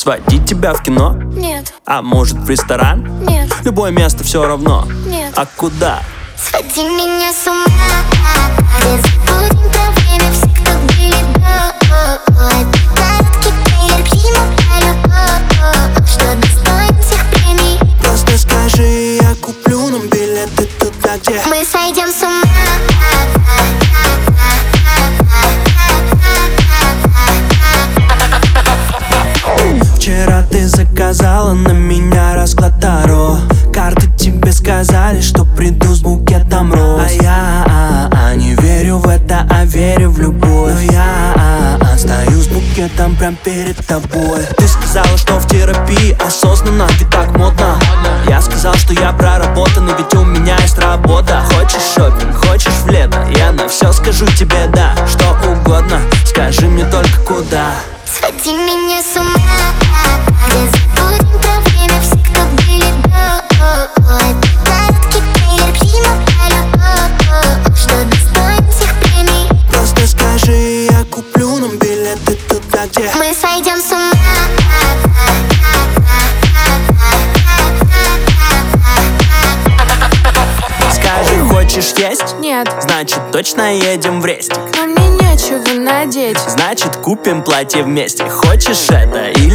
Сводить тебя в кино? Нет. А может в ресторан? Нет. Любое место все равно. Нет. А куда? Своди меня с ума. Не забудем про время, все, кто были до. Это короткий трейлер к фильму про любовь, что достоин всех премий. Просто скажи, я куплю нам билеты туда, где мы сойдем с ума. Вчера ты заказала на меня расклад Таро. Карты тебе сказали, что приду с букетом роз. А я не верю в это, а верю в любовь. Но я стою с букетом прям перед тобой. Ты сказала, что в терапии осознанно, ведь так модно. Я сказал, что я проработан, и ведь у меня есть работа. Хочешь шопинг, хочешь в лето, я на все скажу тебе да. Что угодно, скажи мне только куда. Своди меня с ума. Не забудем про время, все, кто были до. Это короткий трейлер к фильму про любовь, что достоин всех премий. Просто скажи, я куплю нам билеты туда, где мы сойдем с ума. Скажи, хочешь есть? Нет, Значит, точно едем в рестик. но мне нечего надеть. Значит, купим платье вместе. Хочешь это или